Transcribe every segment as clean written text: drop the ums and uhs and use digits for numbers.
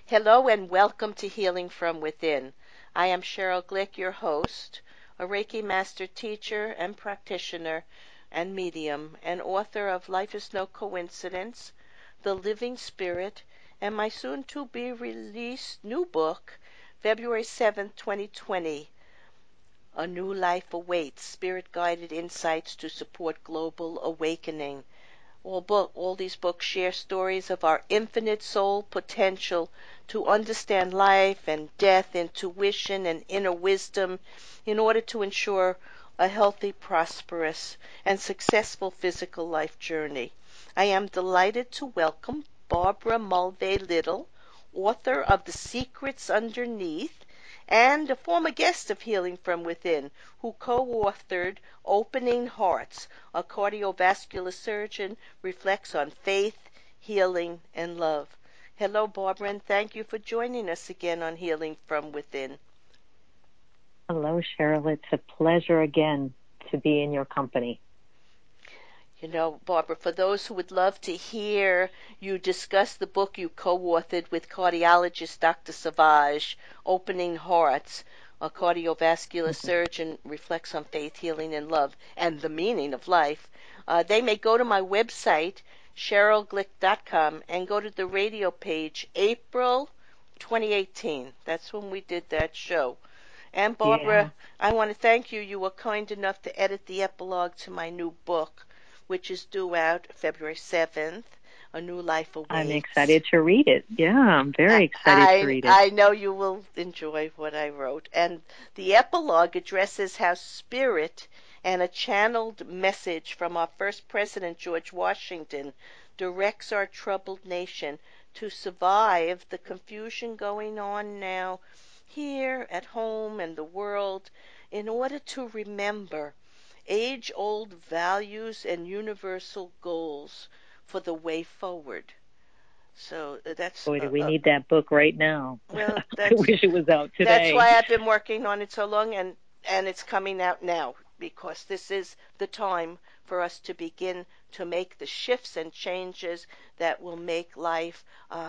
Hello and welcome to Healing from Within. I am Cheryl Glick, your host, a Reiki master teacher and practitioner and medium, and author of Life is No Coincidence, The Living Spirit, and my soon to be released new book, February 7th, 2020. A New Life Awaits, Spirit Guided Insights to Support Global Awakening. All these books share stories of our infinite soul potential to understand life and death, intuition and inner wisdom in order to ensure a healthy, prosperous, and successful physical life journey. I am delighted to welcome Barbara Mulvey Little, author of The Secrets Underneath and a former guest of Healing from Within, who co-authored Opening Hearts, a cardiovascular surgeon reflects on faith, healing, and love. Hello, Barbara, and thank you for joining us again on Healing from Within. Hello, Cheryl. It's a pleasure again to be in your company. You know, Barbara, for those who would love to hear you discuss the book you co-authored with cardiologist Dr. Savage, Opening Hearts, a cardiovascular surgeon reflects on faith, healing, and love, and the meaning of life, they may go to my website, CherylGlick.com, and go to the radio page, April 2018. That's when we did that show. And Barbara, I want to thank you. You were kind enough to edit the epilogue to my new book, which is due out February 7th, A New Life Awaits. I'm excited to read it. Yeah, I'm very excited to read it. I know you will enjoy what I wrote. And the epilogue addresses how spirit and a channeled message from our first president, George Washington, directs our troubled nation to survive the confusion going on now here at home and the world in order to remember age-old values and universal goals for the way forward. So that's... Boy, do we need that book right now. Well, I wish it was out today. That's why I've been working on it so long, and it's coming out now, because this is the time for us to begin to make the shifts and changes that will make life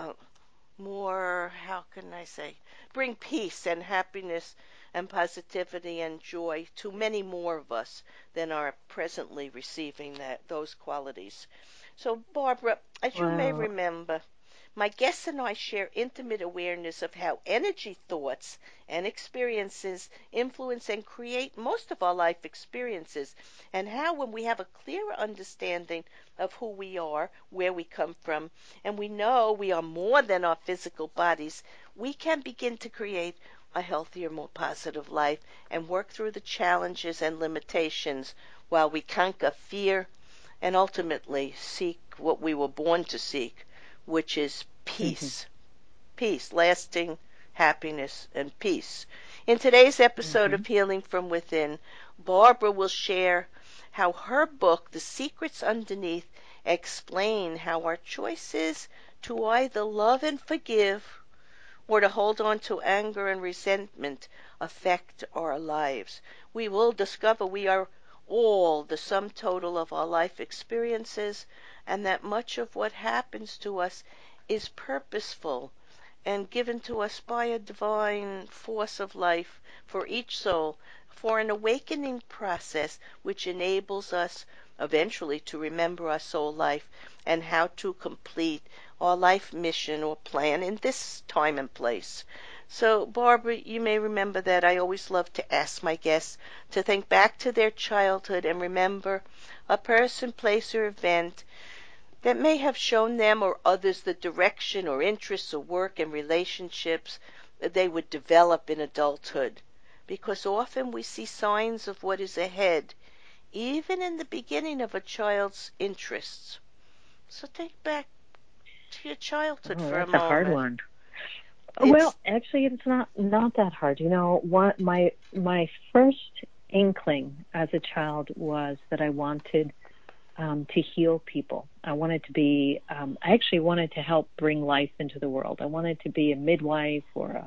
more, how can I say, bring peace and happiness and positivity and joy to many more of us than are presently receiving those qualities. So, Barbara, as you may remember, my guests and I share intimate awareness of how energy thoughts and experiences influence and create most of our life experiences, and how when we have a clearer understanding of who we are, where we come from, and we know we are more than our physical bodies, we can begin to create a healthier, more positive life and work through the challenges and limitations while we conquer fear and ultimately seek what we were born to seek, which is peace. Peace, lasting happiness and peace. In today's episode of Healing from Within, Barbara will share how her book, The Secrets Underneath, explain how our choices to either love and forgive or to hold on to anger and resentment affect our lives. We will discover we are all the sum total of our life experiences, and that much of what happens to us is purposeful and given to us by a divine force of life for each soul, for an awakening process which enables us eventually to remember our soul life and how to complete our life mission or plan in this time and place. So, Barbara, you may remember that I always love to ask my guests to think back to their childhood and remember a person, place, or event that may have shown them or others the direction or interests or work and relationships that they would develop in adulthood. Because often we see signs of what is ahead, even in the beginning of a child's interests. So think back to your childhood for a moment. That's a hard one. Well, actually, it's not that hard. You know, my first inkling as a child was that I wanted to heal people. I wanted to be, I actually wanted to help bring life into the world. I wanted to be a midwife or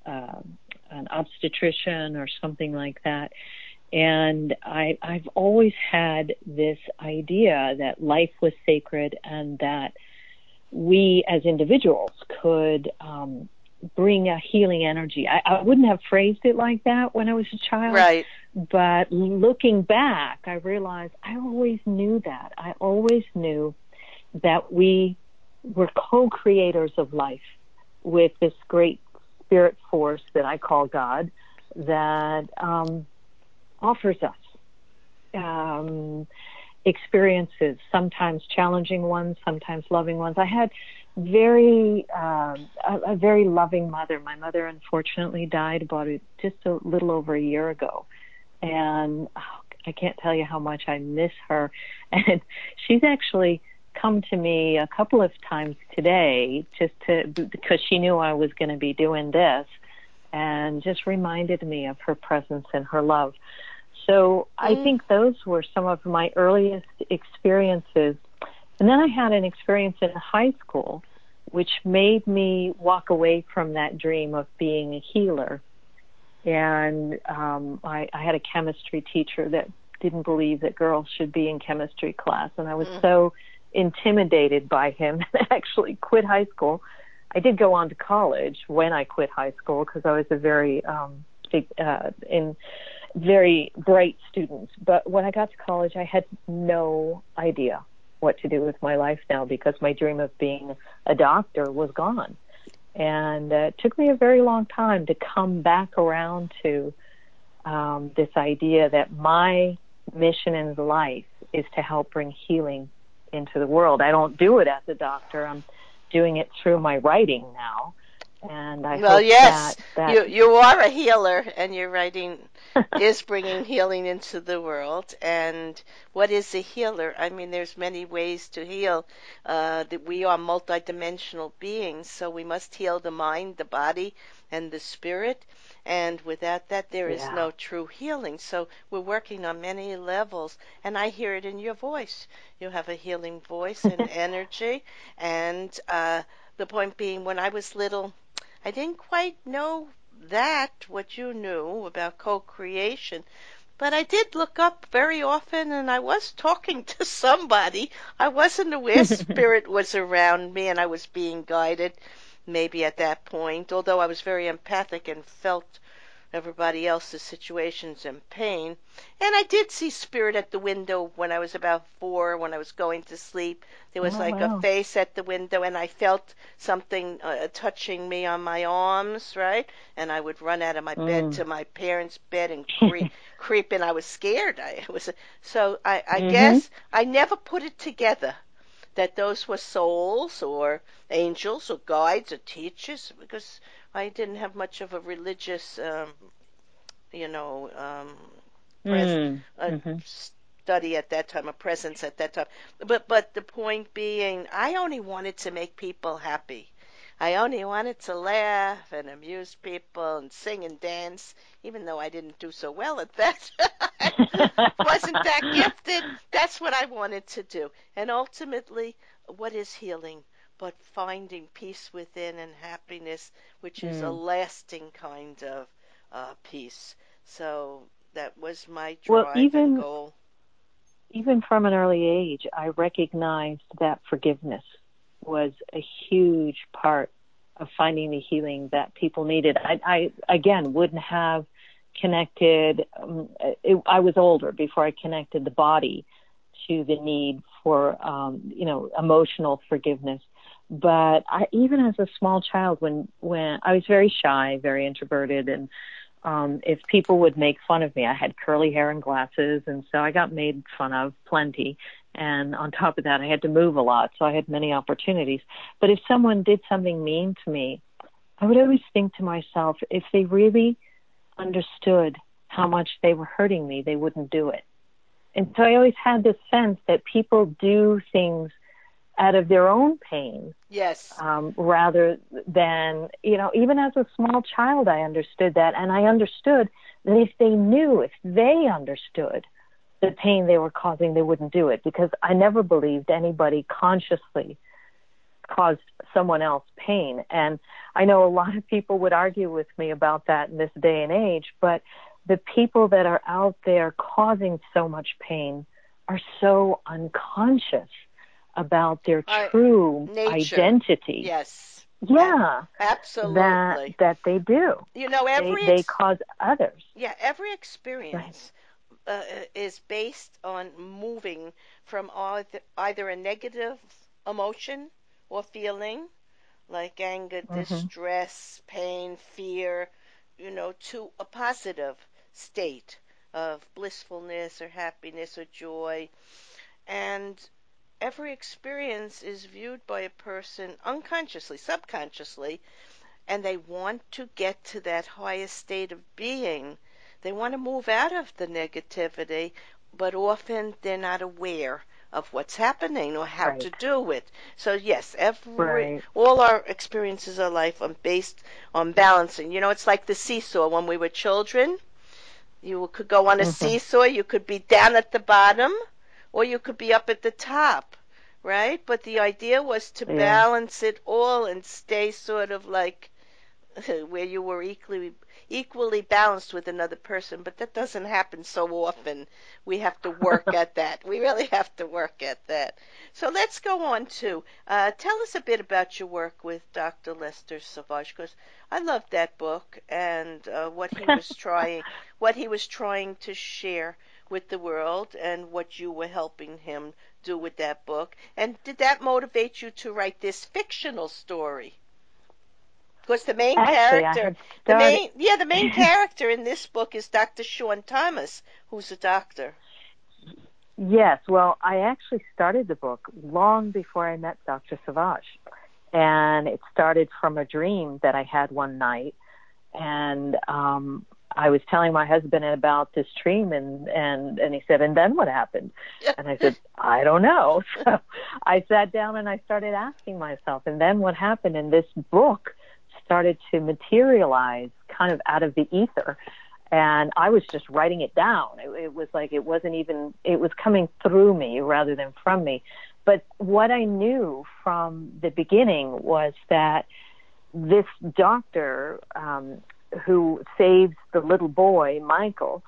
an obstetrician or something like that. And I've always had this idea that life was sacred and that we as individuals could bring a healing energy. I wouldn't have phrased it like that when I was a child, Right. but looking back, I realized I always knew that. I always knew that we were co-creators of life with this great spirit force that I call God that offers us experiences, sometimes challenging ones, sometimes loving ones. I had a very loving mother. My mother unfortunately died about just a little over a year ago, and I can't tell you how much I miss her. And she's actually come to me a couple of times today because she knew I was going to be doing this, and just reminded me of her presence and her love. So I think those were some of my earliest experiences. And then I had an experience in high school which made me walk away from that dream of being a healer. And I had a chemistry teacher that didn't believe that girls should be in chemistry class. And I was so intimidated by him that I actually quit high school. I did go on to college when I quit high school because I was a very very bright student. But when I got to college, I had no idea what to do with my life now because my dream of being a doctor was gone. And it took me a very long time to come back around to this idea that my mission in life is to help bring healing into the world. I don't do it as a doctor. I'm doing it through my writing now. And I hope yes, that you are a healer, and your writing is bringing healing into the world. And what is a healer? I mean, there's many ways to heal. That we are multidimensional beings, so we must heal the mind, the body, and the spirit. And without that, there is no true healing. So we're working on many levels, and I hear it in your voice. You have a healing voice and energy. And the point being, when I was little, I didn't quite know what you knew about co-creation, but I did look up very often, and I was talking to somebody. I wasn't aware spirit was around me, and I was being guided maybe at that point, although I was very empathic and felt everybody else's situations and pain. And I did see spirit at the window when I was about 4, when I was going to sleep. There was a face at the window, and I felt something touching me on my arms, right? And I would run out of my bed to my parents' bed and creep in. I was scared. I guess I never put it together that those were souls or angels or guides or teachers, because I didn't have much of a religious, study at that time, a presence at that time. But the point being, I only wanted to make people happy. I only wanted to laugh and amuse people and sing and dance, even though I didn't do so well at that. Wasn't that gifted. That's what I wanted to do. And ultimately, what is healing but finding peace within and happiness, which is a lasting kind of peace. So that was my drive and goal. Even from an early age, I recognized that forgiveness was a huge part of finding the healing that people needed. I again, wouldn't have connected. I was older before I connected the body to the need for, emotional forgiveness. But even as a small child, when I was very shy, very introverted, and if people would make fun of me, I had curly hair and glasses, and so I got made fun of plenty. And on top of that, I had to move a lot, so I had many opportunities. But if someone did something mean to me, I would always think to myself, if they really understood how much they were hurting me, they wouldn't do it. And so I always had this sense that people do things out of their own pain. Yes. Rather than, even as a small child, I understood that. And I understood that if they understood the pain they were causing, they wouldn't do it, because I never believed anybody consciously caused someone else pain. And I know a lot of people would argue with me about that in this day and age, but the people that are out there causing so much pain are so unconscious about their true nature. identity. Yes. Yeah, Absolutely. that they do. You know, They cause others. Yeah, every Right. experience is based on moving from either a negative emotion or feeling, like anger, Mm-hmm. distress, pain, fear, to a positive state of blissfulness or happiness or joy. And every experience is viewed by a person unconsciously, subconsciously, and they want to get to that highest state of being. They want to move out of the negativity, but often they're not aware of what's happening or how to Right. do it. So yes, Right. all our experiences of life are based on balancing. It's like the seesaw when we were children. You could go on a Mm-hmm. seesaw, you could be down at the bottom, or you could be up at the top, right? But the idea was to Yeah. balance it all and stay sort of like where you were equally balanced with another person, but that doesn't happen so often. We have to work at that. We really have to work at that. So let's go on to tell us a bit about your work with Dr. Lester Savage, because I loved that book and what he was trying to share with the world, and what you were helping him do with that book. And did that motivate you to write this fictional story? Because Actually, I had started. the main character in this book is Dr. Sean Thomas, who's a doctor. Yes, well, I actually started the book long before I met Dr. Savage. And it started from a dream that I had one night. And I was telling my husband about this dream, and he said, "And then what happened?" And I said, "I don't know." So I sat down and I started asking myself, and then what happened? And this book started to materialize kind of out of the ether. And I was just writing it down. It was like it was coming through me rather than from me. But what I knew from the beginning was that this doctor who saves the little boy, Michael,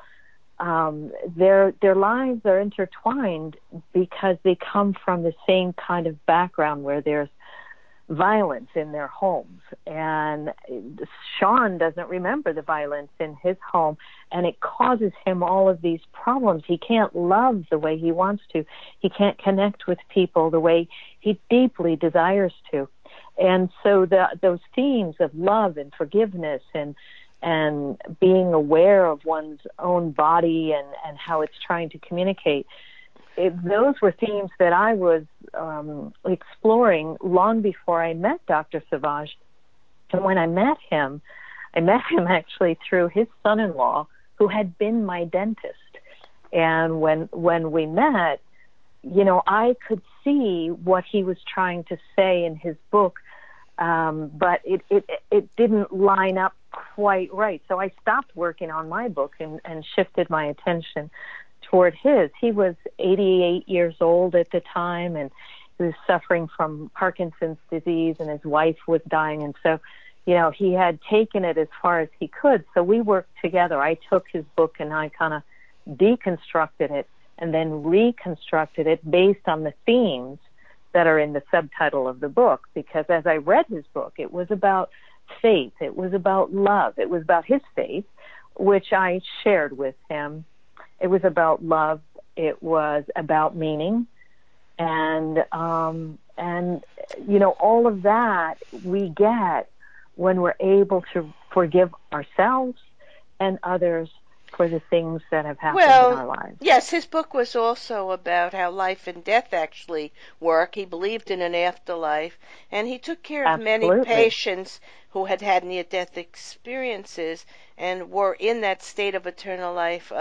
their lives are intertwined because they come from the same kind of background where there's violence in their homes. And Sean doesn't remember the violence in his home, and it causes him all of these problems. He can't love the way he wants to. He can't connect with people the way he deeply desires to. And so those themes of love and forgiveness and being aware of one's own body and how it's trying to communicate, those were themes that I was exploring long before I met Dr. Savage. And when I met him actually through his son-in-law, who had been my dentist. And when we met, I could see what he was trying to say in his book, but it didn't line up quite right. So I stopped working on my book and shifted my attention toward his. He was 88 years old at the time, and he was suffering from Parkinson's disease, and his wife was dying. And so, he had taken it as far as he could. So we worked together. I took his book and I kind of deconstructed it and then reconstructed it based on the themes that are in the subtitle of the book. Because as I read his book, it was about faith. It was about love. It was about his faith, which I shared with him. It was about love. It was about meaning, and all of that we get when we're able to forgive ourselves and others for the things that have happened in our lives. Yes, his book was also about how life and death actually work. He believed in an afterlife, and he took care of many patients who had near-death experiences and were in that state of eternal life.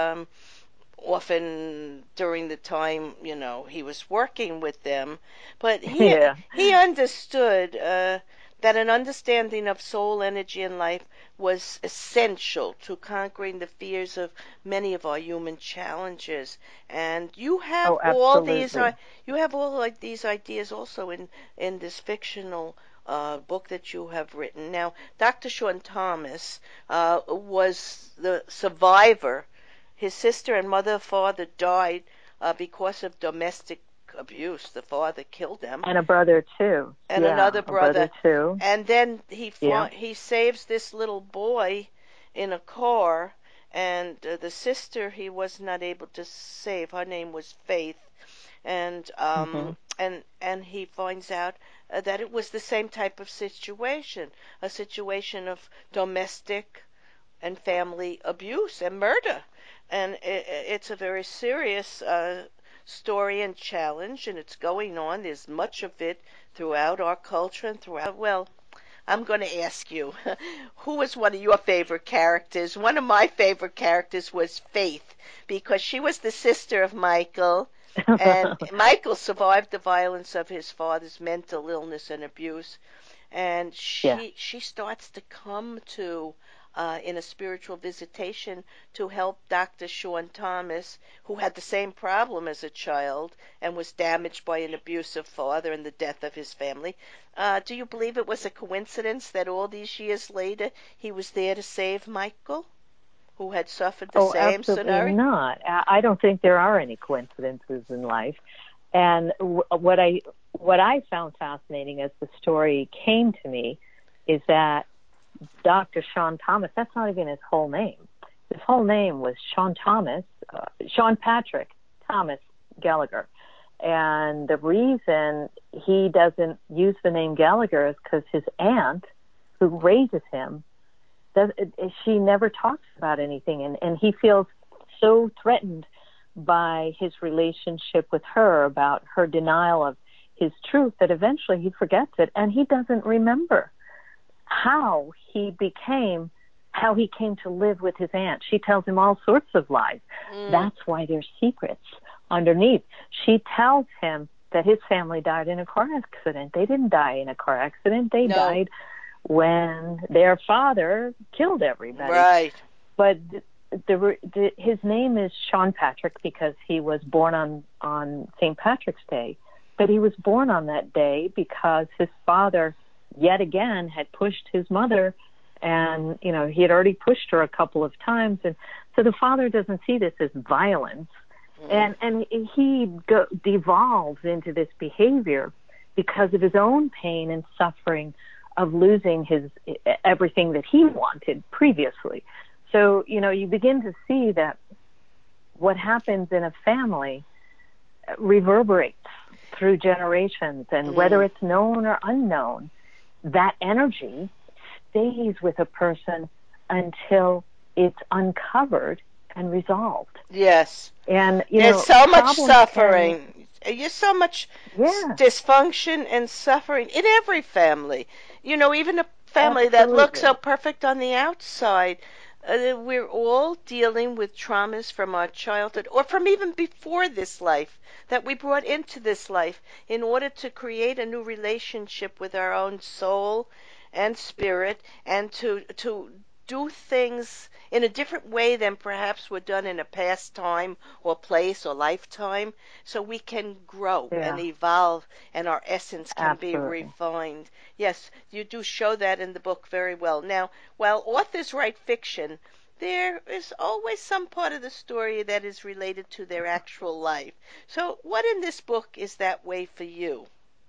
Often during the time, he was working with them. But he understood that an understanding of soul energy in life was essential to conquering the fears of many of our human challenges. And you have all these ideas also in this fictional book that you have written. Now, Dr. Sean Thomas was the survivor. His sister and father died because of domestic abuse. The father killed them. And a brother too. And Yeah, another a brother too. And then Yeah. he saves this little boy in a car, and the sister he was not able to save. Her name was Faith, and Hmm. and he finds out that it was the same type of situation, a situation of domestic and family abuse and murder, and it's a very serious story and challenge, and it's going on. There's much of it throughout our culture and throughout. Well, I'm going to ask you, who was one of your favorite characters? One of my favorite characters was Faith, because she was the sister of Michael, and Michael survived the violence of his father's mental illness and abuse, and Yeah. she starts to come to in a spiritual visitation to help Dr. Sean Thomas, who had the same problem as a child and was damaged by an abusive father and the death of his family. Do you believe it was a coincidence that all these years later he was there to save Michael, who had suffered the Oh, same absolutely scenario? not. I don't think there are any coincidences in life. And what I found fascinating as the story came to me is that Dr. Sean Thomas, that's not even his whole name. His whole name was Sean Thomas, Sean Patrick Thomas Gallagher. And the reason he doesn't use the name Gallagher is because his aunt, who raises him, she never talks about anything. And he feels so threatened by his relationship with her, about her denial of his truth, that eventually he forgets it, and he doesn't remember how he came to live with his aunt. She tells him all sorts of lies. That's why there's secrets underneath. She tells him that his family died in a car accident. They didn't die in a car accident. They died when their father killed everybody. Right. But his name is Sean Patrick because he was born on St. Patrick's Day. But he was born on that day because his father, yet again, had pushed his mother, and he had already pushed her a couple of times, and so the father doesn't see this as violence, and he devolves into this behavior because of his own pain and suffering of losing everything that he wanted previously. So you begin to see that what happens in a family reverberates through generations, and whether it's known or unknown, that energy stays with a person until it's uncovered and resolved. Yes. And there's so much suffering. There's so much dysfunction and suffering in every family. Even a family that looks so perfect on the outside. We're all dealing with traumas from our childhood or from even before this life that we brought into this life in order to create a new relationship with our own soul and spirit, and to do things in a different way than perhaps were done in a past time or place or lifetime, so we can grow and evolve and our essence can be refined. Yes, you do show that in the book very well. Now, while authors write fiction, there is always some part of the story that is related to their actual life. So what in this book is that way for you?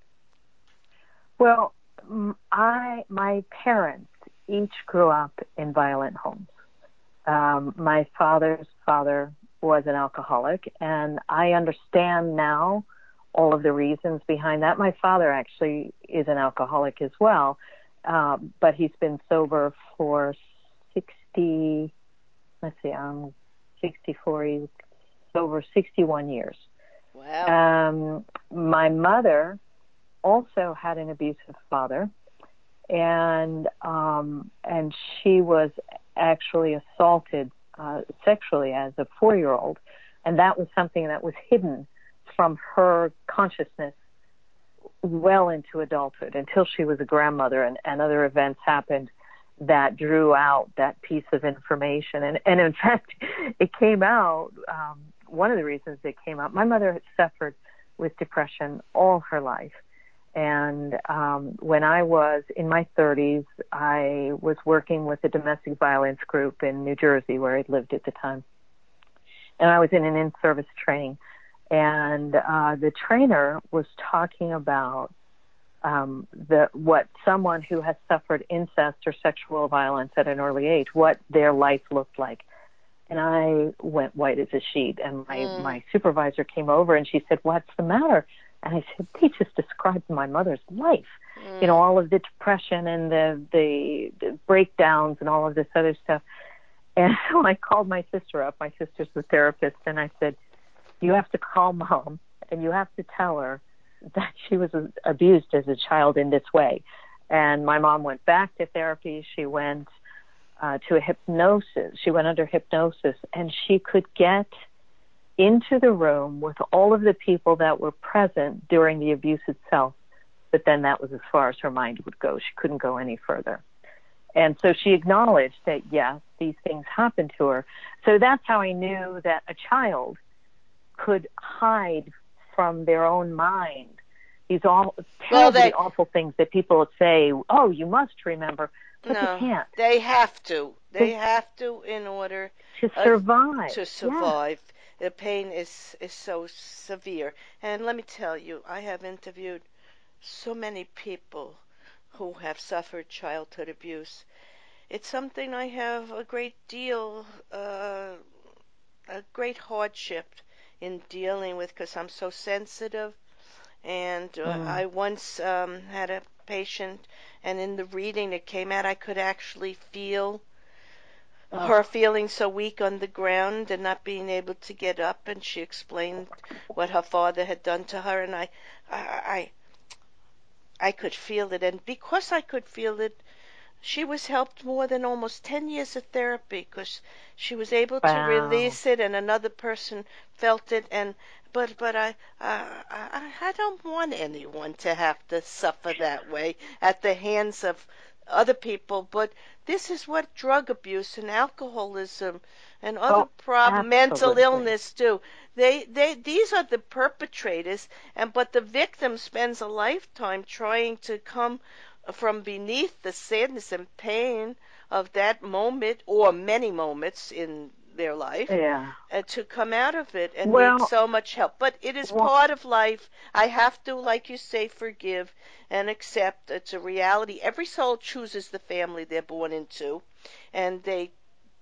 Well, my parents each grew up in violent homes. My father's father was an alcoholic, and I understand now all of the reasons behind that. My father actually is an alcoholic as well, but he's been sober for I'm 64, he's over 61 years. Wow. My mother also had an abusive father, and she was actually assaulted sexually as a 4-year-old, and that was something that was hidden from her consciousness well into adulthood until she was a grandmother, and other events happened that drew out that piece of information. And in fact, it came out, one of the reasons it came out, my mother had suffered with depression all her life. And when I was in my 30s, I was working with a domestic violence group in New Jersey, where I lived at the time. And I was in an in-service training. And the trainer was talking about what someone who has suffered incest or sexual violence at an early age, what their life looked like. And I went white as a sheet. And my supervisor came over and she said, "What's the matter?" And I said, "They just described my mother's life. You know, all of the depression and the breakdowns and all of this other stuff." And so I called my sister up. My sister's the therapist. And I said, "You have to call Mom and you have to tell her that she was abused as a child in this way." And my mom went back to therapy. She went to a hypnosis. She went under hypnosis, and she could get into the room with all of the people that were present during the abuse itself. But then that was as far as her mind would go. She couldn't go any further. And so she acknowledged that, yes, these things happened to her. So that's how I knew that a child could hide from their own mind these terribly awful things that people would say, "Oh, you must remember." But no, they can't. They have to. They have to in order to survive. To survive. Yeah. The pain is so severe. And let me tell you, I have interviewed so many people who have suffered childhood abuse. It's something I have a great hardship in dealing with because I'm so sensitive. And I once had a patient, and in the reading that came out, I could actually feel her feeling so weak on the ground and not being able to get up. And she explained what her father had done to her, and I could feel it. And because I could feel it, she was helped more than almost 10 years of therapy because she was able to release it, and another person felt it. And but I don't want anyone to have to suffer that way at the hands of other people. But this is what drug abuse and alcoholism and other mental illness do. These are the perpetrators, but the victim spends a lifetime trying to come from beneath the sadness and pain of that moment or many moments in their life to come out of it and need so much help. But it is part of life. I have to, like you say, forgive and accept. It's a reality. Every soul chooses the family they're born into, and they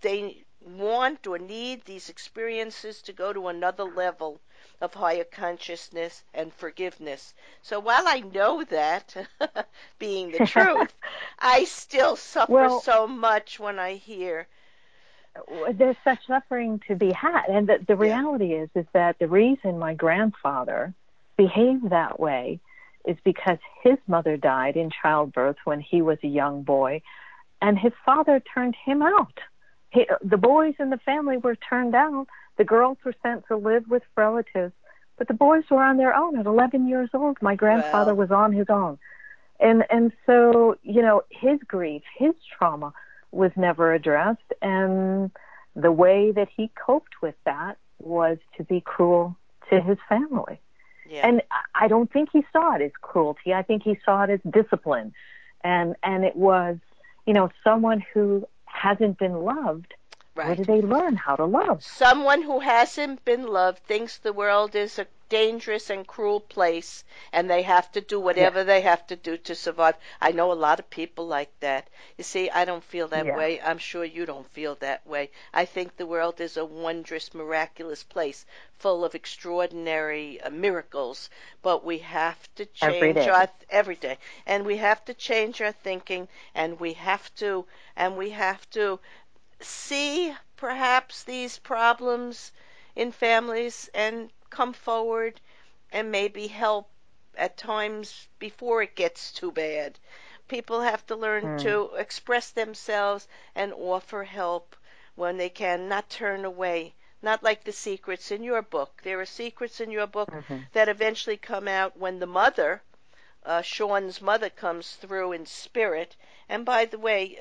want or need these experiences to go to another level of higher consciousness and forgiveness. So while I know that, being the truth, I still suffer so much when I hear there's such suffering to be had. And the reality is that the reason my grandfather behaved that way is because his mother died in childbirth when he was a young boy, and his father turned him out. The boys in the family were turned out. The girls were sent to live with relatives, but the boys were on their own at 11 years old. My grandfather was on his own. And so, you know, his grief, his trauma was never addressed. And the way that he coped with that was to be cruel to his family. Yeah. And I don't think he saw it as cruelty. I think he saw it as discipline. And it was, you know, someone who hasn't been loved. Right. Where do they learn how to love? Someone who hasn't been loved thinks the world is a dangerous and cruel place, and they have to do whatever they have to do to survive. I know a lot of people like that. You see, I don't feel that way. I'm sure you don't feel that way. I think the world is a wondrous, miraculous place full of extraordinary miracles, but we have to change every day, and we have to change our thinking, and we have to see perhaps these problems in families and come forward and maybe help at times before it gets too bad. People have to learn to express themselves and offer help when they can, not turn away. Not like the secrets in your book. There are secrets in your book that eventually come out when the mother, Sean's mother, comes through in spirit. And by the way,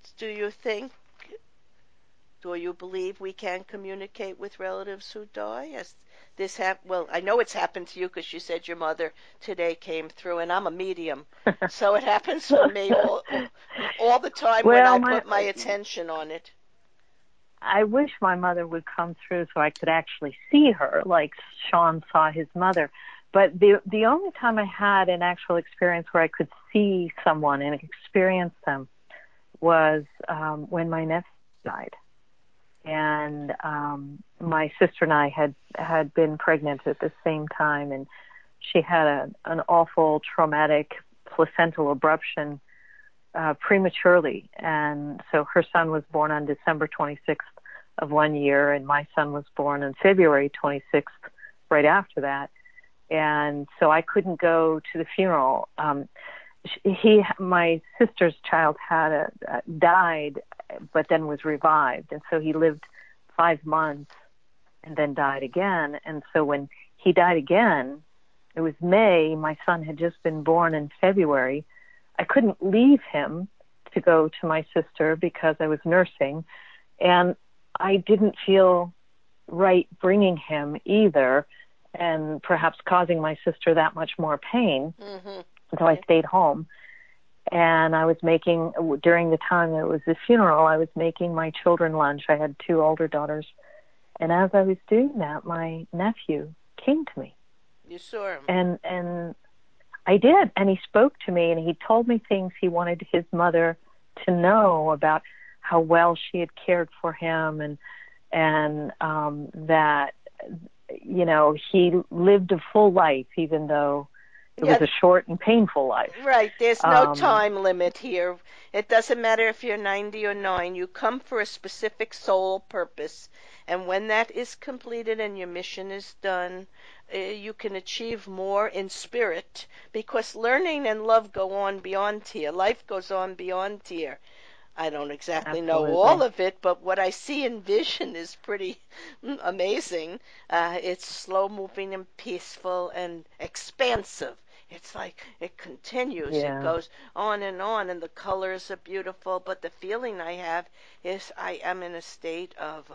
do you believe we can communicate with relatives who die? Well, I know it's happened to you because you said your mother today came through, and I'm a medium, so it happens to me all the time when I put my attention on it. I wish my mother would come through so I could actually see her, like Sean saw his mother. But the only time I had an actual experience where I could see someone and experience them was when my nephew died. And my sister and I had been pregnant at the same time, and she had an awful traumatic placental abruption prematurely. And so her son was born on December 26th of one year, and my son was born on February 26th right after that. And so I couldn't go to the funeral. My sister's child had died, but then was revived, and so he lived 5 months and then died again. And so when he died again, it was May. My son had just been born in February. I couldn't leave him to go to my sister because I was nursing, and I didn't feel right bringing him either, and perhaps causing my sister that much more pain. Mm-hmm. So I stayed home, and I was making, during the time it was the funeral, I was making my children lunch. I had 2 older daughters, and as I was doing that, my nephew came to me. You saw him. And I did, and he spoke to me, and he told me things he wanted his mother to know about how well she had cared for him, and that, you know, he lived a full life, even though it was a short and painful life. Right. There's no time limit here. It doesn't matter if you're 90 or 9. You come for a specific soul purpose. And when that is completed and your mission is done, you can achieve more in spirit, because learning and love go on beyond here. Life goes on beyond here. I don't exactly know all of it, but what I see in vision is pretty amazing. It's slow moving and peaceful and expansive. It's like it continues. Yeah. It goes on, and the colors are beautiful. But the feeling I have is I am in a state of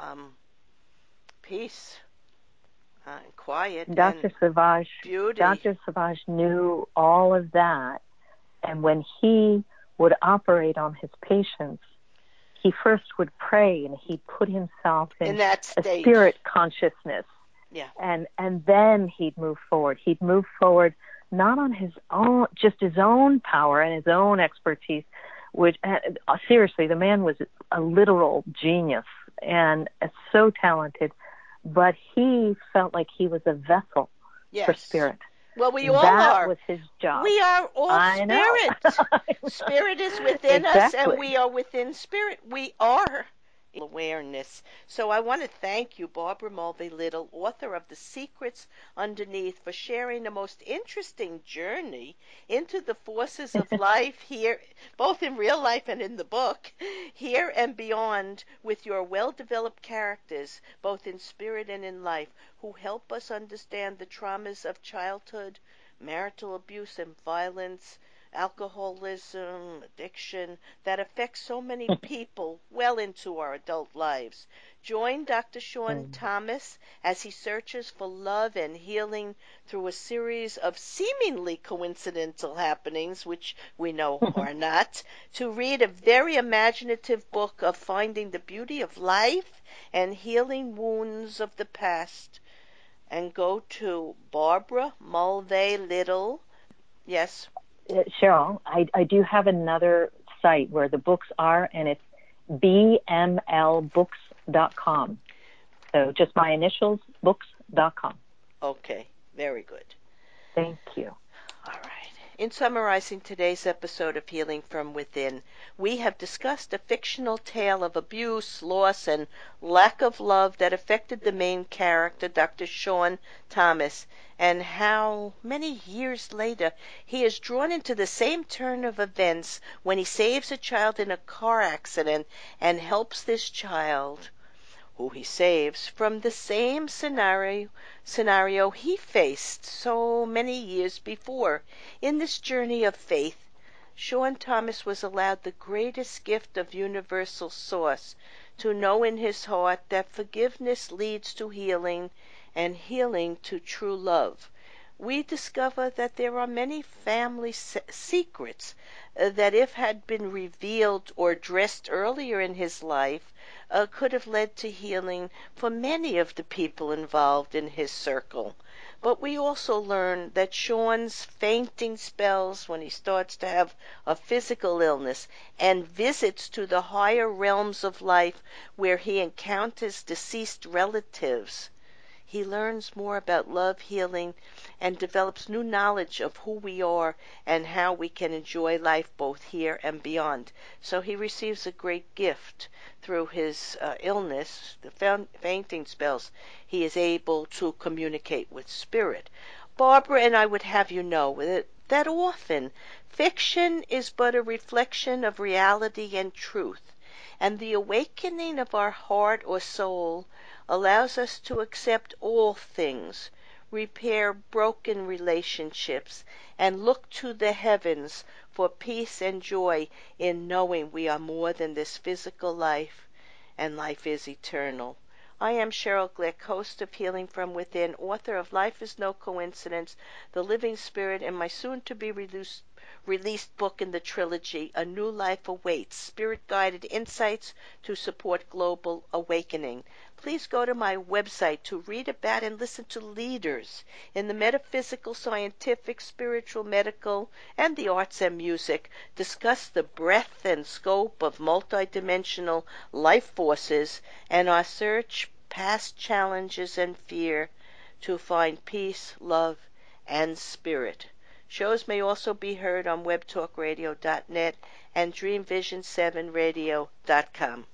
peace, and quiet, Dr. and Savage, beauty. Dr. Savage knew all of that, and when he would operate on his patients, he first would pray, and he'd put himself in that a state. Spirit consciousness. Yeah. And then he'd move forward. He'd move forward not on his own, just his own power and his own expertise, which, seriously, the man was a literal genius and so talented, but he felt like he was a vessel for Spirit. Well, we all that are. Was his job. We are all Spirit. Spirit is within us, and we are within Spirit. We are awareness. So I want to thank you, Barbara Mulvey-Little, author of The Secrets Underneath, for sharing the most interesting journey into the forces of life here, both in real life and in the book, here and beyond, with your well-developed characters, both in spirit and in life, who help us understand the traumas of childhood, marital abuse and violence, alcoholism, addiction, that affects so many people well into our adult lives. Join Dr. Sean Thomas as he searches for love and healing through a series of seemingly coincidental happenings, which we know are not, to read a very imaginative book of finding the beauty of life and healing wounds of the past. And go to Barbara Mulvey-Little. Yes. Cheryl, I do have another site where the books are, and it's bmlbooks.com. So just my initials, books.com. Okay, very good. Thank you. All right. In summarizing today's episode of Healing from Within, we have discussed a fictional tale of abuse, loss, and lack of love that affected the main character, Dr. Sean Thomas, and how many years later he is drawn into the same turn of events when he saves a child in a car accident and helps this child, who he saves, from the same scenario he faced so many years before. In this journey of faith, Sean Thomas was allowed the greatest gift of universal source, to know in his heart that forgiveness leads to healing, and healing to true love. we discover that there are many family secrets that, if had been revealed or addressed earlier in his life, could have led to healing for many of the people involved in his circle. But we also learn that Sean's fainting spells when he starts to have a physical illness and visits to the higher realms of life where he encounters deceased relatives, he learns more about love, healing, and develops new knowledge of who we are and how we can enjoy life both here and beyond. So he receives a great gift through his illness, the fainting spells. He is able to communicate with spirit. Barbara, and I would have you know that often fiction is but a reflection of reality and truth, and the awakening of our heart or soul allows us to accept all things, repair broken relationships, and look to the heavens for peace and joy in knowing we are more than this physical life, and life is eternal. I am Cheryl Glick, host of Healing from Within, author of Life is No Coincidence, The Living Spirit, and my soon-to-be released book in the trilogy, A New Life Awaits, Spirit-Guided Insights to Support Global Awakening. Please go to my website to read about and listen to leaders in the metaphysical, scientific, spiritual, medical, and the arts and music discuss the breadth and scope of multidimensional life forces and our search past challenges and fear to find peace, love, and spirit. Shows may also be heard on webtalkradio.net and dreamvision7radio.com.